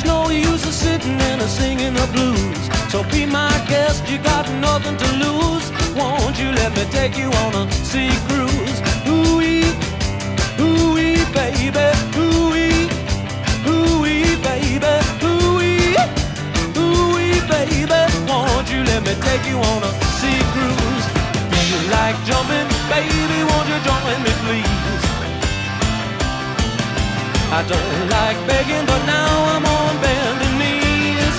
no use of sitting and singing the blues. So be my guest, you got nothing to lose. Won't you let me take you on a sea cruise? Ooh-wee, ooh-wee, baby, ooh-wee, ooh-wee, baby, ooh-wee, ooh-wee, baby. Won't you let me take you on a sea cruise? Feel like jumping, baby, won't you join me, please? I don't like begging, but now I'm on bending knees.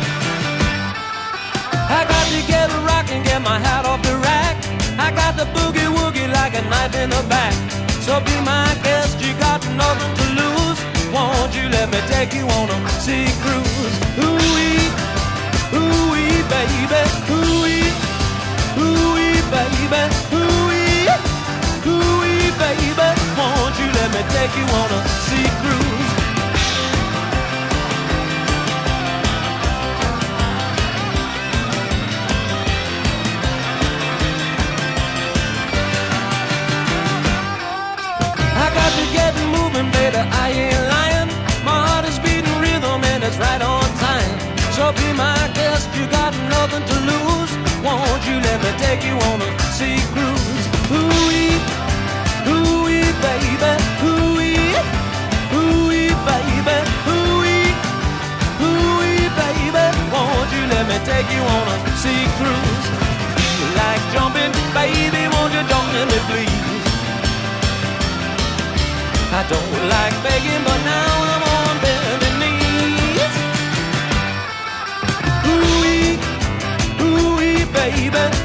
I got to get a rock and get my hat off the rack. I got the boogie woogie like a knife in the back. So be my guest, you got nothing to lose. Won't you let me take you on a sea cruise? Ooh-wee, ooh-wee, baby, ooh-wee, ooh-wee, baby, ooh-wee, ooh-wee, baby. Won't you let me take you on a sea cruise? I got to get moving, baby, I ain't lying. My heart is beating rhythm and it's right on time. So be my guest, you got nothing to lose. Won't you let me take you on a sea cruise? Ooh-wee, ooh-wee, baby, ooh-wee, ooh-wee, baby, ooh-wee, ooh-wee, baby. Won't you let me take you on a sea cruise? You like jumping, baby, won't you jump in me, please? I don't like begging, but now I'm on bending knees. Ooh-wee, ooh-wee, baby.